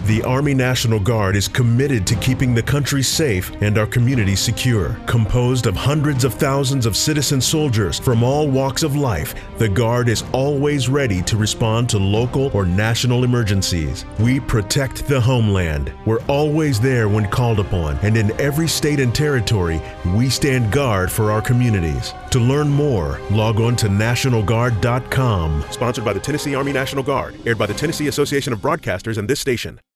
The Army National Guard is committed to keeping the country safe and our communities secure. Composed of hundreds of thousands of citizen soldiers from all walks of life, the Guard is always ready to respond to local or national emergencies. We protect the homeland. We're always there when called upon, and in every state and territory, we stand guard for our communities. To learn more, log on to NationalGuard.com. Sponsored by the Tennessee Army National Guard. Aired by the Tennessee Association of Broadcasters and this station.